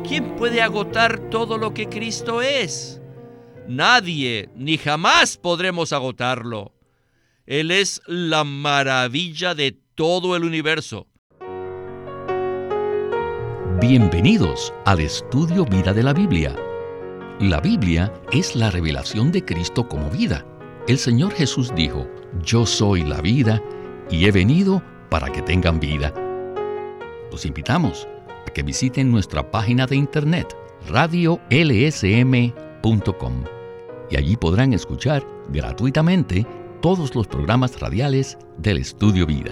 ¿Quién puede agotar todo lo que Cristo es? Nadie, ni jamás podremos agotarlo. Él es la maravilla de todo el universo. Bienvenidos al Estudio Vida de la Biblia. La Biblia es la revelación de Cristo como vida. El Señor Jesús dijo: "Yo soy la vida y he venido para que tengan vida". Los invitamos a que visiten nuestra página de internet radiolsm.com y allí podrán escuchar gratuitamente todos los programas radiales del Estudio Vida.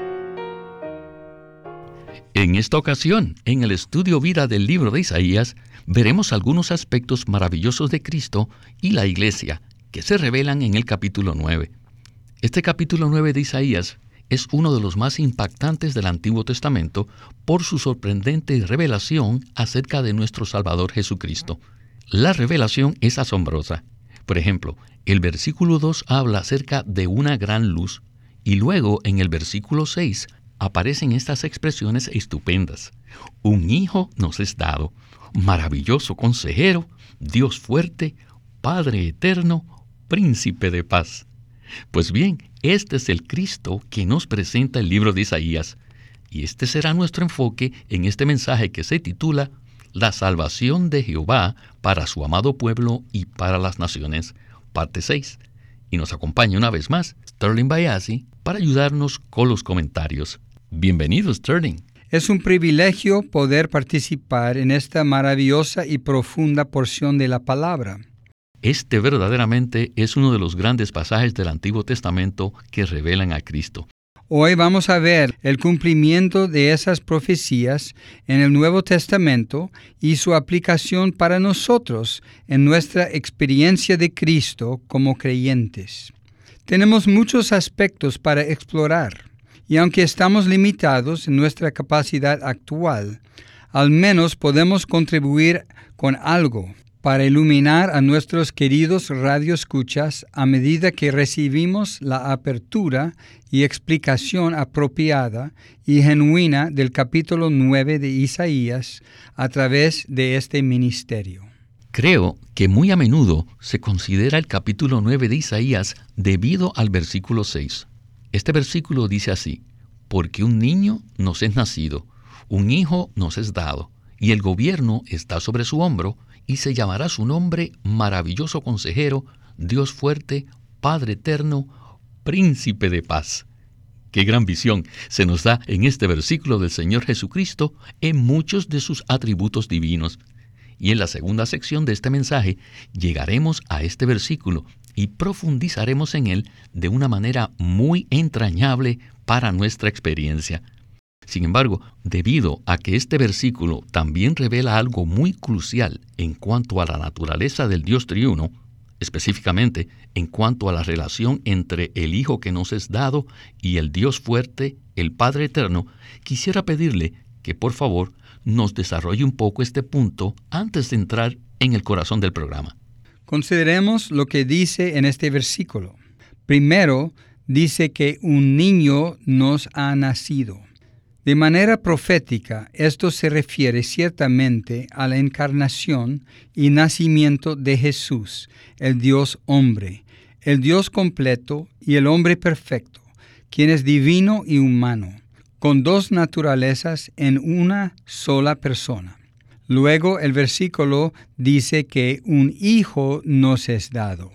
En esta ocasión, en el Estudio Vida del libro de Isaías, veremos algunos aspectos maravillosos de Cristo y la Iglesia que se revelan en el capítulo 9. Este capítulo 9 de Isaías es uno de los más impactantes del Antiguo Testamento por su sorprendente revelación acerca de nuestro Salvador Jesucristo. La revelación es asombrosa. Por ejemplo, el versículo 2 habla acerca de una gran luz y luego en el versículo 6 aparecen estas expresiones estupendas. Un hijo nos es dado, maravilloso consejero, Dios fuerte, Padre eterno, príncipe de paz. Pues bien, este es el Cristo que nos presenta el libro de Isaías, y este será nuestro enfoque en este mensaje que se titula La salvación de Jehová para su amado pueblo y para las naciones, parte 6. Y nos acompaña una vez más Sterling Bayasi para ayudarnos con los comentarios. Bienvenido, Sterling. Es un privilegio poder participar en esta maravillosa y profunda porción de la palabra. Este verdaderamente es uno de los grandes pasajes del Antiguo Testamento que revelan a Cristo. Hoy vamos a ver el cumplimiento de esas profecías en el Nuevo Testamento y su aplicación para nosotros en nuestra experiencia de Cristo como creyentes. Tenemos muchos aspectos para explorar, y aunque estamos limitados en nuestra capacidad actual, al menos podemos contribuir con algo para iluminar a nuestros queridos radioescuchas a medida que recibimos la apertura y explicación apropiada y genuina del capítulo 9 de Isaías a través de este ministerio. Creo que muy a menudo se considera el capítulo 9 de Isaías debido al versículo 6. Este versículo dice así: porque un niño nos es nacido, un hijo nos es dado, y el gobierno está sobre su hombro, y se llamará su nombre Maravilloso Consejero, Dios Fuerte, Padre Eterno, Príncipe de Paz. ¡Qué gran visión se nos da en este versículo del Señor Jesucristo en muchos de sus atributos divinos! Y en la segunda sección de este mensaje llegaremos a este versículo y profundizaremos en él de una manera muy entrañable para nuestra experiencia. Sin embargo, debido a que este versículo también revela algo muy crucial en cuanto a la naturaleza del Dios triuno, específicamente en cuanto a la relación entre el Hijo que nos es dado y el Dios fuerte, el Padre eterno, quisiera pedirle que por favor nos desarrolle un poco este punto antes de entrar en el corazón del programa. Consideremos lo que dice en este versículo. Primero, dice que un niño nos ha nacido. De manera profética, esto se refiere ciertamente a la encarnación y nacimiento de Jesús, el Dios hombre, el Dios completo y el hombre perfecto, quien es divino y humano, con dos naturalezas en una sola persona. Luego el versículo dice que un hijo nos es dado.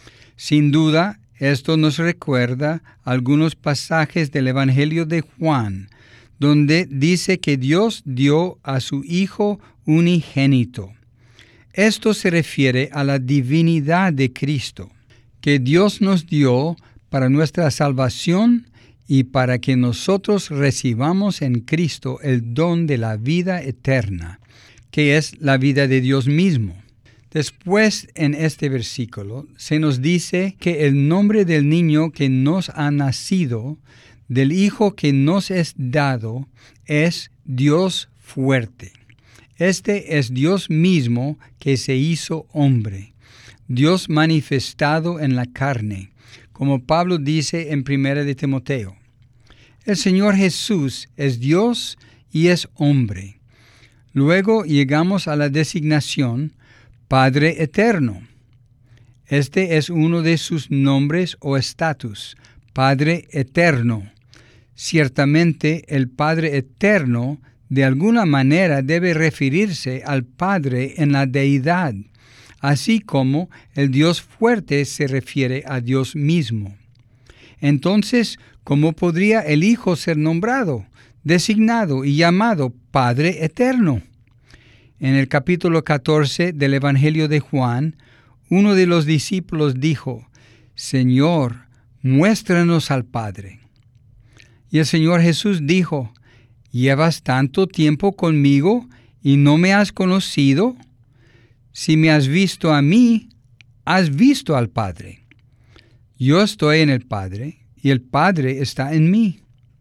Sin duda, esto nos recuerda algunos pasajes del Evangelio de Juan, donde dice que Dios dio a su Hijo unigénito. Esto se refiere a la divinidad de Cristo, que Dios nos dio para nuestra salvación y para que nosotros recibamos en Cristo el don de la vida eterna, que es la vida de Dios mismo. Después, en este versículo, se nos dice que el nombre del niño que nos ha nacido, del Hijo que nos es dado, es Dios fuerte. Este es Dios mismo que se hizo hombre, Dios manifestado en la carne, como Pablo dice en 1 de Timoteo. El Señor Jesús es Dios y es hombre. Luego llegamos a la designación Padre Eterno. Este es uno de sus nombres o estatus, Padre Eterno. Ciertamente el Padre Eterno de alguna manera debe referirse al Padre en la deidad, así como el Dios fuerte se refiere a Dios mismo. Entonces, ¿cómo podría el Hijo ser nombrado, designado y llamado Padre Eterno? En el capítulo 14 del Evangelio de Juan, uno de los discípulos dijo, Señor, muéstranos al Padre. Y el Señor Jesús dijo, ¿llevas tanto tiempo conmigo y no me has conocido? Si me has visto a mí, has visto al Padre. Yo estoy en el Padre y el Padre está en mí.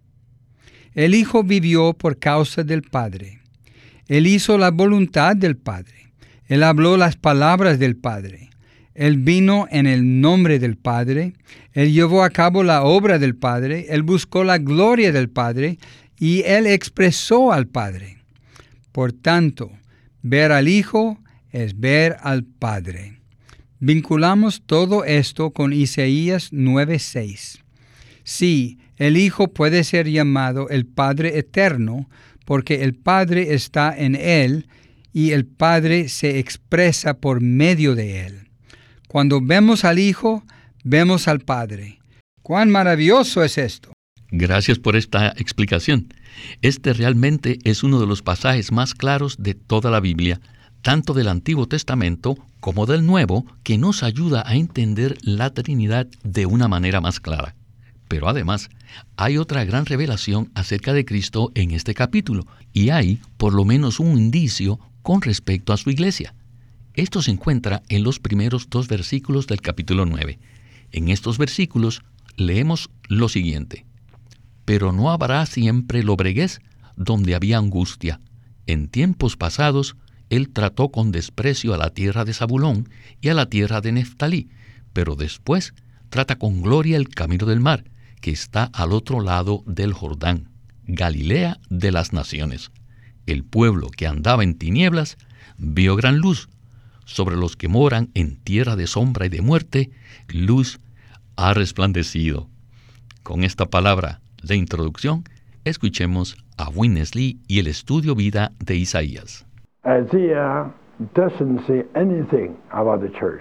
El Hijo vivió por causa del Padre. Él hizo la voluntad del Padre. Él habló las palabras del Padre. Él vino en el nombre del Padre. Él llevó a cabo la obra del Padre. Él buscó la gloria del Padre y Él expresó al Padre. Por tanto, ver al Hijo es ver al Padre. Vinculamos todo esto con Isaías 9:6. Sí, el Hijo puede ser llamado el Padre Eterno porque el Padre está en Él y el Padre se expresa por medio de Él. Cuando vemos al Hijo, vemos al Padre. ¡Cuán maravilloso es esto! Gracias por esta explicación. Este realmente es uno de los pasajes más claros de toda la Biblia, tanto del Antiguo Testamento como del Nuevo, que nos ayuda a entender la Trinidad de una manera más clara. Pero además, hay otra gran revelación acerca de Cristo en este capítulo, y hay por lo menos un indicio con respecto a su iglesia. Esto se encuentra en los primeros 2 versículos del capítulo 9. En estos versículos leemos lo siguiente. Pero no habrá siempre lobreguez donde había angustia. En tiempos pasados, Él trató con desprecio a la tierra de Zabulón y a la tierra de Neftalí, pero después trata con gloria el camino del mar, que está al otro lado del Jordán, Galilea de las naciones. El pueblo que andaba en tinieblas vio gran luz. Sobre los que moran en tierra de sombra y de muerte, luz ha resplandecido. Con esta palabra de introducción, escuchemos a Witness Lee y el estudio vida de Isaías. Isaiah doesn't say anything about the church.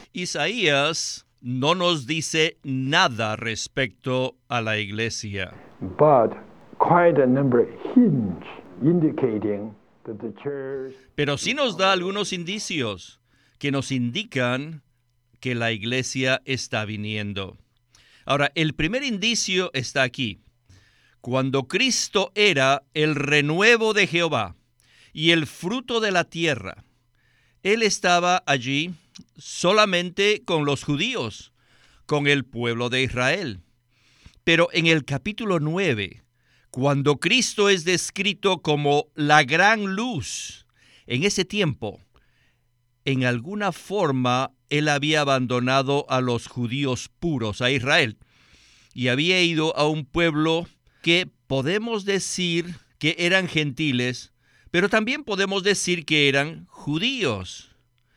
Isaías no nos dice nada respecto a la iglesia, But quite a number of hints indicating that the church... pero sí nos da algunos indicios que nos indican que la iglesia está viniendo. Ahora, el primer indicio está aquí. Cuando Cristo era el renuevo de Jehová y el fruto de la tierra, Él estaba allí solamente con los judíos, con el pueblo de Israel. Pero en el capítulo 9, cuando Cristo es descrito como la gran luz, en ese tiempo, en alguna forma, Él había abandonado a los judíos puros, a Israel, y había ido a un pueblo que podemos decir que eran gentiles, pero también podemos decir que eran judíos.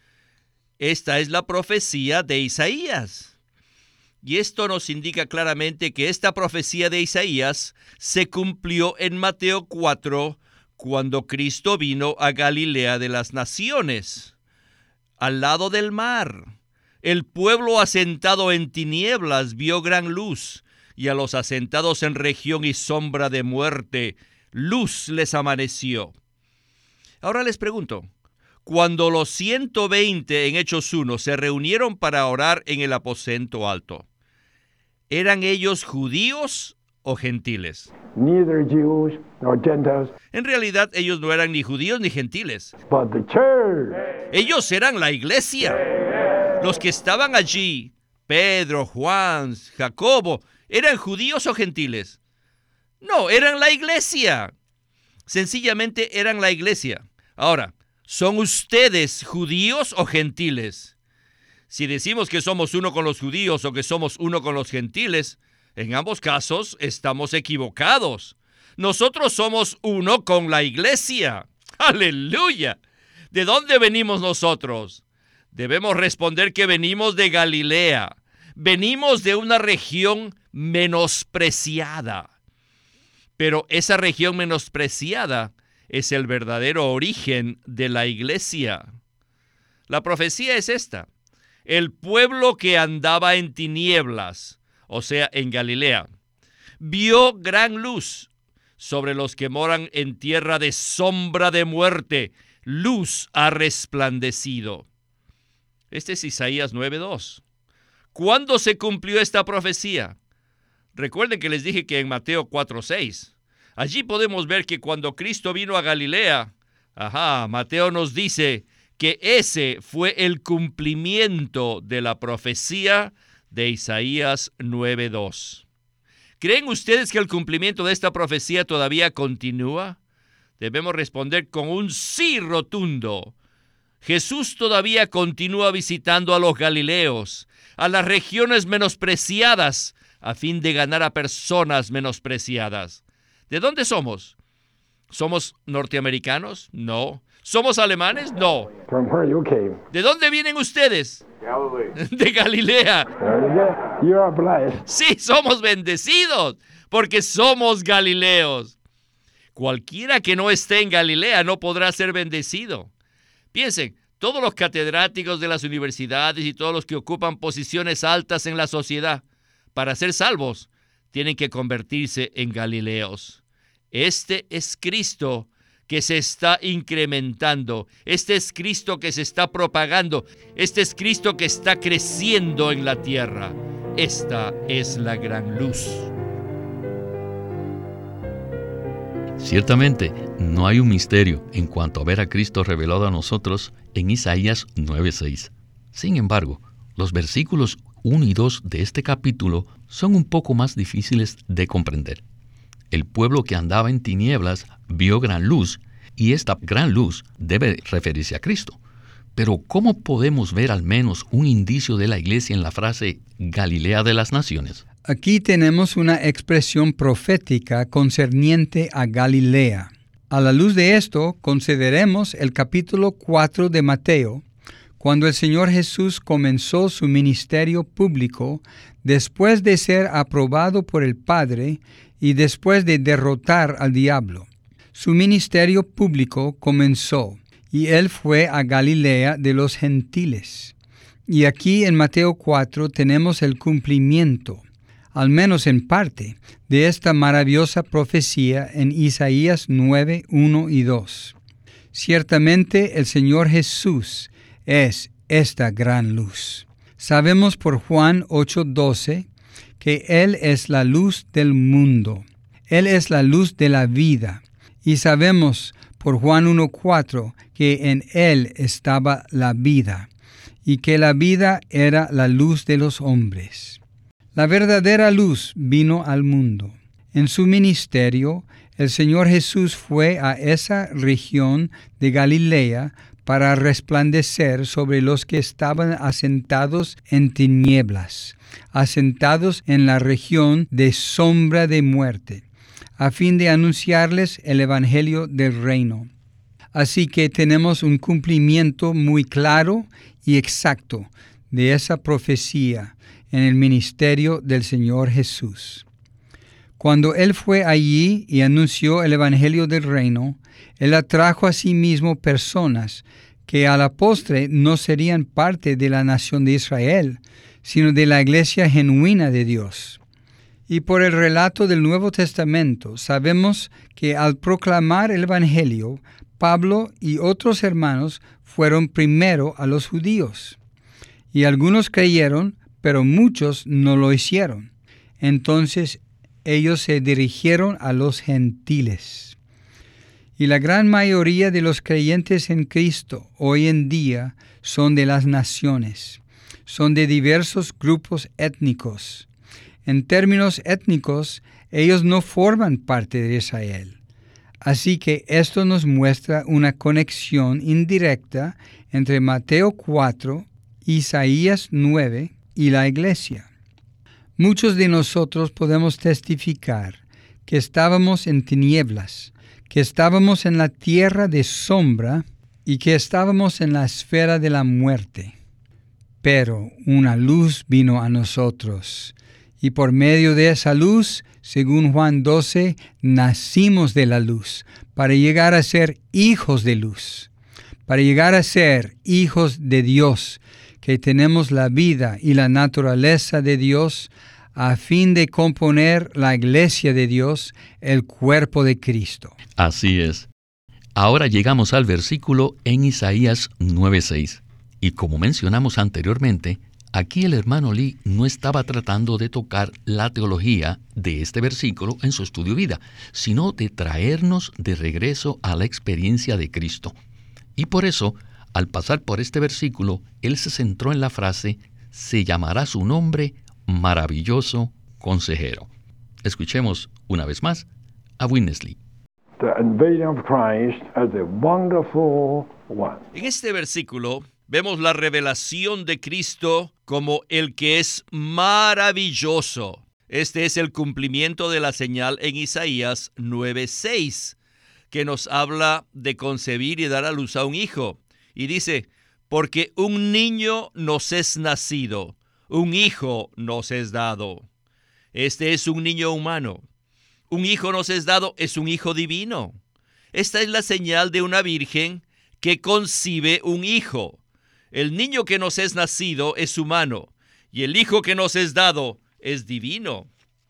Esta es la profecía de Isaías. Y esto nos indica claramente que esta profecía de Isaías se cumplió en Mateo 4, cuando Cristo vino a Galilea de las naciones, al lado del mar. El pueblo asentado en tinieblas vio gran luz, y a los asentados en región y sombra de muerte, luz les amaneció. Ahora les pregunto, cuando los 120 en Hechos 1 se reunieron para orar en el aposento alto, ¿eran ellos judíos o gentiles? Neither Jews nor Gentiles, En realidad ellos no eran ni judíos ni gentiles. but the church. Ellos eran la iglesia. Los que estaban allí, Pedro, Juan, Jacobo, ¿eran judíos o gentiles? No, eran la iglesia. Sencillamente eran la iglesia. Ahora, ¿son ustedes judíos o gentiles? Si decimos que somos uno con los judíos o que somos uno con los gentiles, en ambos casos estamos equivocados. Nosotros somos uno con la iglesia. ¡Aleluya! ¿De dónde venimos nosotros? Debemos responder que venimos de Galilea. Venimos de una región menospreciada. Pero esa región menospreciada es el verdadero origen de la iglesia. La profecía es esta: el pueblo que andaba en tinieblas, o sea, en Galilea, vio gran luz. Sobre los que moran en tierra de sombra de muerte, luz ha resplandecido. Este es Isaías 9:2. ¿Cuándo se cumplió esta profecía? Recuerden que les dije que en Mateo 4:6. Allí podemos ver que cuando Cristo vino a Galilea, Mateo nos dice que ese fue el cumplimiento de la profecía de Isaías 9:2. ¿Creen ustedes que el cumplimiento de esta profecía todavía continúa? Debemos responder con un sí rotundo. Jesús todavía continúa visitando a los galileos, a las regiones menospreciadas, a fin de ganar a personas menospreciadas. ¿De dónde somos? ¿Somos norteamericanos? No. ¿Somos alemanes? No. From where you came. ¿De dónde vienen ustedes? Galilee. De Galilea. You are blessed. Sí, somos bendecidos, porque somos galileos. Cualquiera que no esté en Galilea no podrá ser bendecido. Piensen, todos los catedráticos de las universidades y todos los que ocupan posiciones altas en la sociedad, para ser salvos, tienen que convertirse en galileos. Este es Cristo que se está incrementando. Este es Cristo que se está propagando. Este es Cristo que está creciendo en la tierra. Esta es la gran luz. Ciertamente, no hay un misterio en cuanto a ver a Cristo revelado a nosotros en Isaías 9:6. Sin embargo, los versículos 1 y 2 de este capítulo son un poco más difíciles de comprender. El pueblo que andaba en tinieblas vio gran luz, y esta gran luz debe referirse a Cristo. Pero ¿cómo podemos ver al menos un indicio de la iglesia en la frase Galilea de las naciones? Aquí tenemos una expresión profética concerniente a Galilea. A la luz de esto, consideremos el capítulo 4 de Mateo, cuando el Señor Jesús comenzó su ministerio público después de ser aprobado por el Padre y después de derrotar al diablo. Su ministerio público comenzó y él fue a Galilea de los gentiles. Y aquí en Mateo 4 tenemos el cumplimiento, al menos en parte, de esta maravillosa profecía en Isaías 9, 1 y 2. Ciertamente el Señor Jesús es esta gran luz. Sabemos por Juan 8:12 que Él es la luz del mundo. Él es la luz de la vida. Y sabemos por Juan 1:4 que en Él estaba la vida, y que la vida era la luz de los hombres. La verdadera luz vino al mundo. En su ministerio, el Señor Jesús fue a esa región de Galilea para resplandecer sobre los que estaban asentados en tinieblas, asentados en la región de sombra de muerte, a fin de anunciarles el evangelio del reino. Así que tenemos un cumplimiento muy claro y exacto de esa profecía en el ministerio del Señor Jesús. Cuando Él fue allí y anunció el evangelio del reino, Él atrajo a sí mismo personas que a la postre no serían parte de la nación de Israel, sino de la iglesia genuina de Dios. Y por el relato del Nuevo Testamento sabemos que al proclamar el evangelio, Pablo y otros hermanos fueron primero a los judíos. Y algunos creyeron, pero muchos no lo hicieron. Entonces ellos se dirigieron a los gentiles. Y la gran mayoría de los creyentes en Cristo hoy en día son de las naciones, son de diversos grupos étnicos. En términos étnicos, ellos no forman parte de Israel. Así que esto nos muestra una conexión indirecta entre Mateo 4, Isaías 9 y la iglesia. Muchos de nosotros podemos testificar que estábamos en tinieblas, que estábamos en la tierra de sombra y que estábamos en la esfera de la muerte. Pero una luz vino a nosotros, y por medio de esa luz, según Juan 12, nacimos de la luz, para llegar a ser hijos de luz, para llegar a ser hijos de Dios, que tenemos la vida y la naturaleza de Dios, a fin de componer la iglesia de Dios, el cuerpo de Cristo. Así es. Ahora llegamos al versículo en Isaías 9:6. Y como mencionamos anteriormente, aquí el hermano Lee no estaba tratando de tocar la teología de este versículo en su estudio vida, sino de traernos de regreso a la experiencia de Cristo. Y por eso, al pasar por este versículo, él se centró en la frase, se llamará su nombre Maravilloso Consejero. Escuchemos una vez más a Witness Lee. The unveiling of Christ as the wonderful one. En este versículo vemos la revelación de Cristo como el que es maravilloso. Este es el cumplimiento de la señal en Isaías 9:6, que nos habla de concebir y dar a luz a un hijo. Y dice, porque un niño nos es nacido, un hijo nos es dado. Este es un niño humano. Un hijo nos es dado, es un hijo divino. Esta es la señal de una virgen que concibe un hijo. El niño que nos es nacido es humano, y el hijo que nos es dado es divino.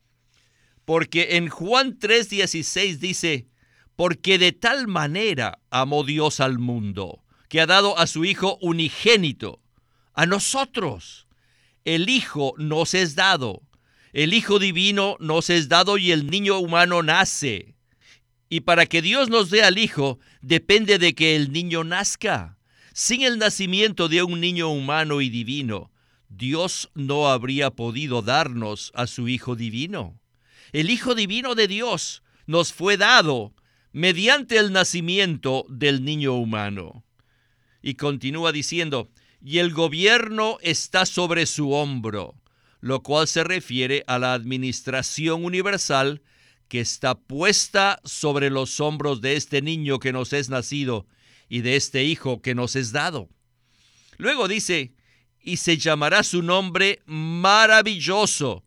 Porque en Juan 3:16 dice, porque de tal manera amó Dios al mundo, que ha dado a su Hijo unigénito, a nosotros. El Hijo nos es dado, el Hijo divino nos es dado y el niño humano nace. Y para que Dios nos dé al Hijo, depende de que el niño nazca. Sin el nacimiento de un niño humano y divino, Dios no habría podido darnos a su Hijo divino. El Hijo divino de Dios nos fue dado mediante el nacimiento del niño humano. Y continúa diciendo, y el gobierno está sobre su hombro, lo cual se refiere a la administración universal que está puesta sobre los hombros de este niño que nos es nacido y de este hijo que nos es dado. Luego dice, y se llamará su nombre maravilloso.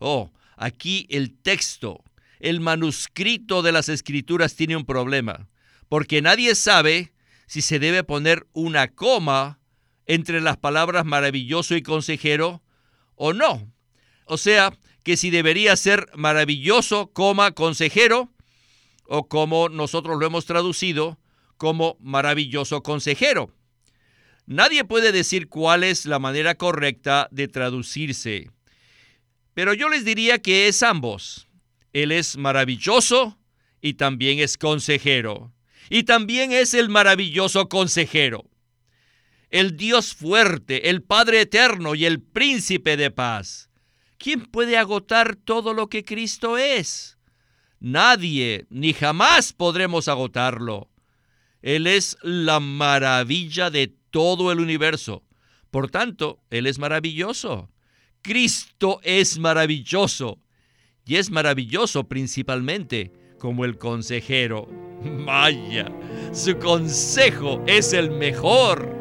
Aquí el texto, el manuscrito de las Escrituras tiene un problema, porque nadie sabe si se debe poner una coma entre las palabras maravilloso y consejero o no. O sea, que si debería ser maravilloso, consejero, o como nosotros lo hemos traducido, como maravilloso consejero. Nadie puede decir cuál es la manera correcta de traducirse, pero yo les diría que es ambos. Él es maravilloso y también es consejero. Y también es el maravilloso consejero. El Dios fuerte, el Padre eterno y el príncipe de paz. ¿Quién puede agotar todo lo que Cristo es? Nadie, ni jamás podremos agotarlo. Él es la maravilla de todo el universo. Por tanto, Él es maravilloso. Cristo es maravilloso. Y es maravilloso principalmente como el consejero. Vaya, su consejo es el mejor.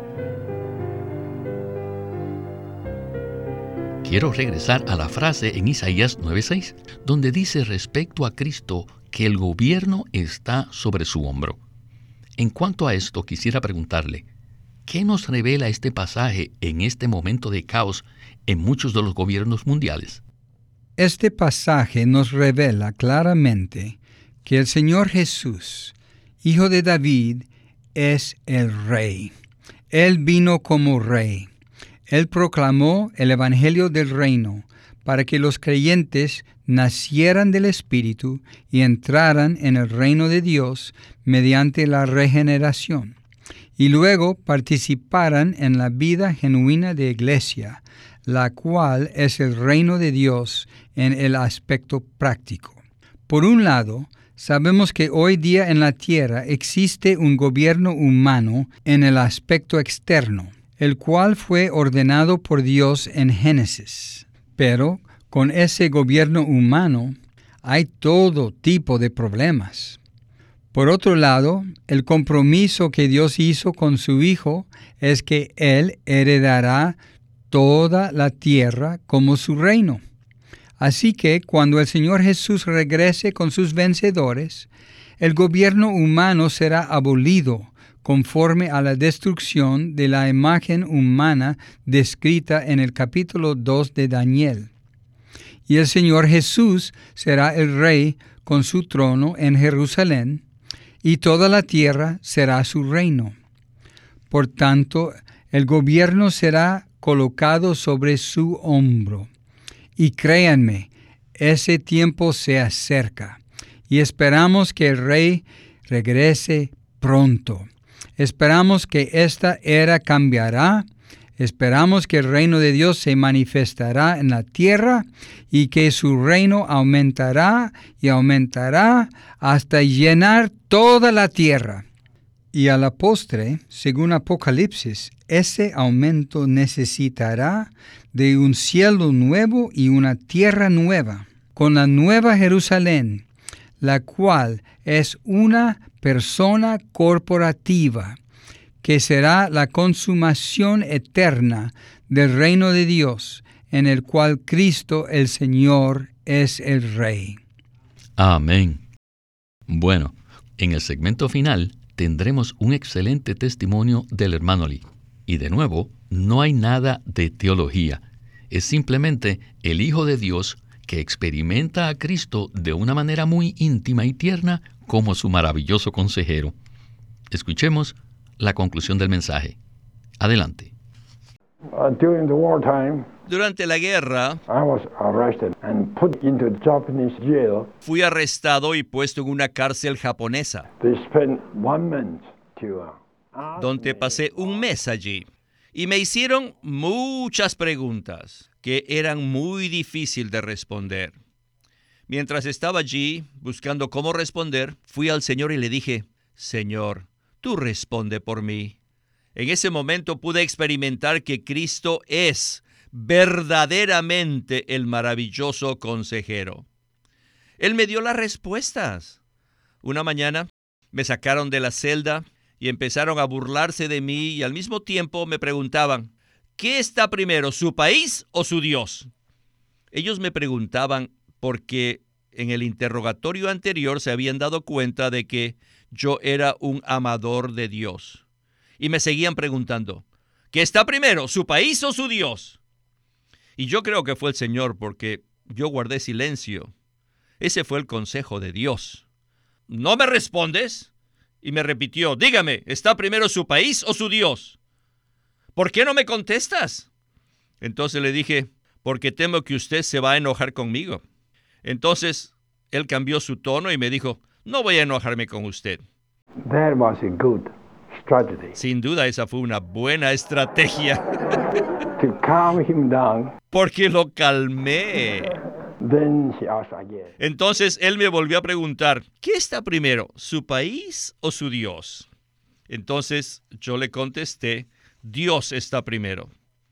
Quiero regresar a la frase en Isaías 9:6, donde dice respecto a Cristo que el gobierno está sobre su hombro. En cuanto a esto, quisiera preguntarle, ¿qué nos revela este pasaje en este momento de caos en muchos de los gobiernos mundiales? Este pasaje nos revela claramente que el Señor Jesús, Hijo de David, es el Rey. Él vino como Rey. Él proclamó el Evangelio del Reino para que los creyentes nacieran del Espíritu y entraran en el reino de Dios mediante la regeneración, y luego participaran en la vida genuina de iglesia, la cual es el reino de Dios en el aspecto práctico. Por un lado, sabemos que hoy día en la tierra existe un gobierno humano en el aspecto externo, el cual fue ordenado por Dios en Génesis. Pero con ese gobierno humano hay todo tipo de problemas. Por otro lado, el compromiso que Dios hizo con su Hijo es que Él heredará toda la tierra como su reino. Así que cuando el Señor Jesús regrese con sus vencedores, el gobierno humano será abolido conforme a la destrucción de la imagen humana descrita en el capítulo 2 de Daniel. Y el Señor Jesús será el Rey con su trono en Jerusalén, y toda la tierra será su reino. Por tanto, el gobierno será colocado sobre su hombro. Y créanme, ese tiempo se acerca, y esperamos que el Rey regrese pronto. Esperamos que esta era cambiará. Esperamos que el reino de Dios se manifestará en la tierra y que su reino aumentará y aumentará hasta llenar toda la tierra. Y a la postre, según Apocalipsis, ese aumento necesitará de un cielo nuevo y una tierra nueva, con la nueva Jerusalén, la cual es una persona corporativa, que será la consumación eterna del reino de Dios, en el cual Cristo el Señor es el Rey. Amén. Bueno, en el segmento final tendremos un excelente testimonio del hermano Lee. Y de nuevo, no hay nada de teología. Es simplemente el Hijo de Dios que experimenta a Cristo de una manera muy íntima y tierna como su maravilloso consejero. Escuchemos la conclusión del mensaje. Adelante. During the wartime, Durante la guerra, I was arrested and put into Japanese jail. fui arrestado y puesto en una cárcel japonesa, They spent 1 month to ask donde me pasé un mes allí. Y me hicieron muchas preguntas que eran muy difíciles de responder. Mientras estaba allí, buscando cómo responder, fui al Señor y le dije, Señor, tú responde por mí. En ese momento pude experimentar que Cristo es verdaderamente el maravilloso consejero. Él me dio las respuestas. Una mañana me sacaron de la celda y empezaron a burlarse de mí y al mismo tiempo me preguntaban, ¿qué está primero, su país o su Dios? Ellos me preguntaban porque en el interrogatorio anterior se habían dado cuenta de que yo era un amador de Dios. Y me seguían preguntando, ¿qué está primero, su país o su Dios? Y yo creo que fue el Señor porque yo guardé silencio. Ese fue el consejo de Dios. ¿No me respondes? Y me repitió, dígame, ¿está primero su país o su Dios? ¿Por qué no me contestas? Entonces le dije, porque temo que usted se va a enojar conmigo. Entonces él cambió su tono y me dijo, no voy a enojarme con usted. That was a good strategy Sin duda esa fue una buena estrategia, to calm him down. porque lo calmé. Then he asked again. Entonces él me volvió a preguntar, ¿qué está primero, su país o su Dios? Entonces yo le contesté, Dios está primero.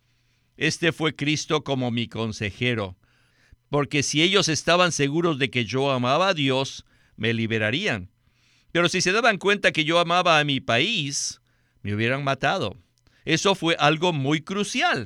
Este fue Cristo como mi consejero, porque si ellos estaban seguros de que yo amaba a Dios, me liberarían. Pero si se daban cuenta que yo amaba a mi país, me hubieran matado. Eso fue algo muy crucial.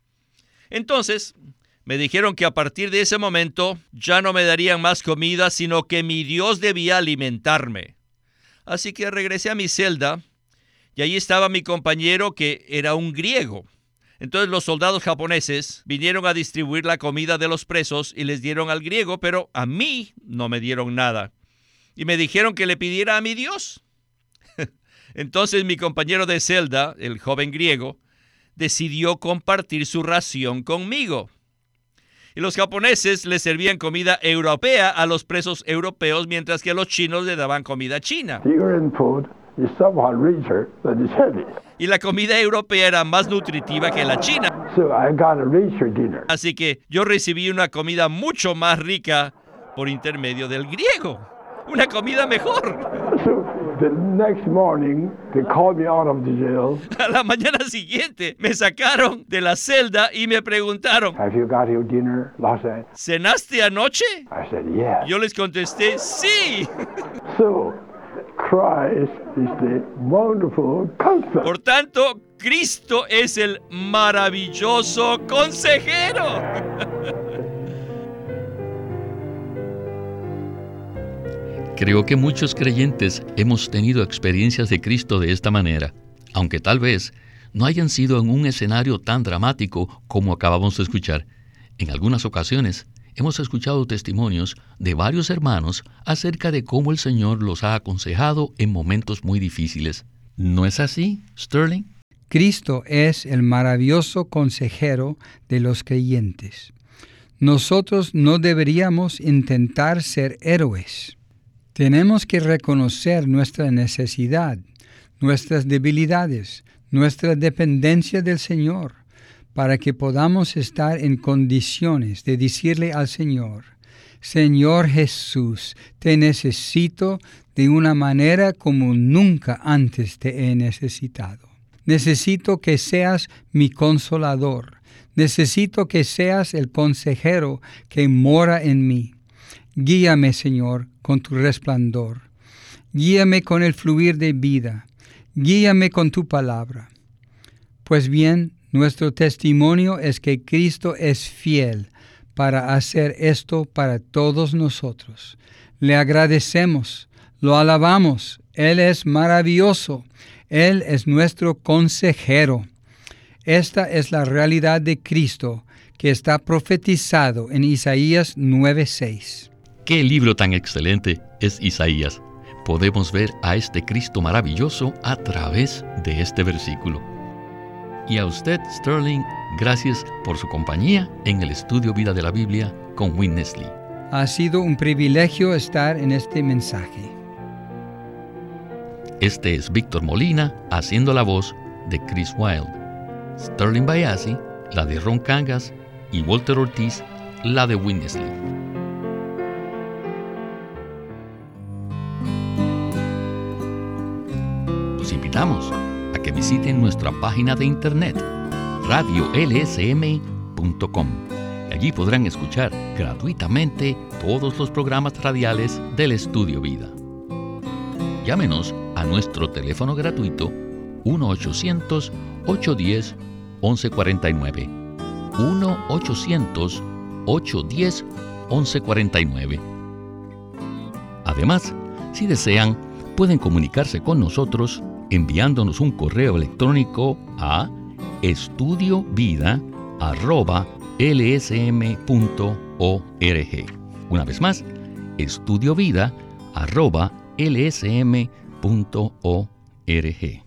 Entonces, me dijeron que a partir de ese momento ya no me darían más comida, sino que mi Dios debía alimentarme. Así que regresé a mi celda y allí estaba mi compañero que era un griego. Entonces los soldados japoneses vinieron a distribuir la comida de los presos y les dieron al griego, pero a mí no me dieron nada. Y me dijeron que le pidiera a mi Dios. Entonces mi compañero de celda, el joven griego, decidió compartir su ración conmigo. Y los japoneses le servían comida europea a los presos europeos, mientras que los chinos le daban comida china. The Korean food is somewhat richer than the Chinese. Y la comida europea era más nutritiva que la china. So I got a richer dinner. Así que yo recibí una comida mucho más rica por intermedio del griego. Una comida mejor. So the next morning, they called me out of the jail. A la mañana siguiente me sacaron de la celda y me preguntaron, Have you got your dinner last night? ¿cenaste anoche? I said, yes. Yo les contesté, sí. So Christ is the wonderful counselor. Por tanto, Cristo es el maravilloso consejero. Creo que muchos creyentes hemos tenido experiencias de Cristo de esta manera, aunque tal vez no hayan sido en un escenario tan dramático como acabamos de escuchar. En algunas ocasiones hemos escuchado testimonios de varios hermanos acerca de cómo el Señor los ha aconsejado en momentos muy difíciles. ¿No es así, Sterling? Cristo es el maravilloso consejero de los creyentes. Nosotros no deberíamos intentar ser héroes. Tenemos que reconocer nuestra necesidad, nuestras debilidades, nuestra dependencia del Señor, para que podamos estar en condiciones de decirle al Señor: Señor Jesús, te necesito de una manera como nunca antes te he necesitado. Necesito que seas mi consolador. Necesito que seas el consejero que mora en mí. Guíame, Señor, con tu resplandor. Guíame con el fluir de vida. Guíame con tu palabra. Pues bien, nuestro testimonio es que Cristo es fiel para hacer esto para todos nosotros. Le agradecemos, lo alabamos. Él es maravilloso. Él es nuestro consejero. Esta es la realidad de Cristo que está profetizado en Isaías 9:6. ¡Qué libro tan excelente es Isaías! Podemos ver a este Cristo maravilloso a través de este versículo. Y a usted, Sterling, gracias por su compañía en el estudio Vida de la Biblia con Witness Lee. Ha sido un privilegio estar en este mensaje. Este es Víctor Molina haciendo la voz de Chris Wilde. Sterling Bayasi, la de Ron Cangas, y Walter Ortiz, la de Witness Lee. Los invitamos a que visiten nuestra página de internet, radiolsm.com. Allí podrán escuchar gratuitamente todos los programas radiales del Estudio Vida. Llámenos a nuestro teléfono gratuito 1-800-810-1149. 1-800-810-1149. Además, si desean, pueden comunicarse con nosotros enviándonos un correo electrónico a estudiovida@lsm.org. Una vez más, estudiovida@lsm.org.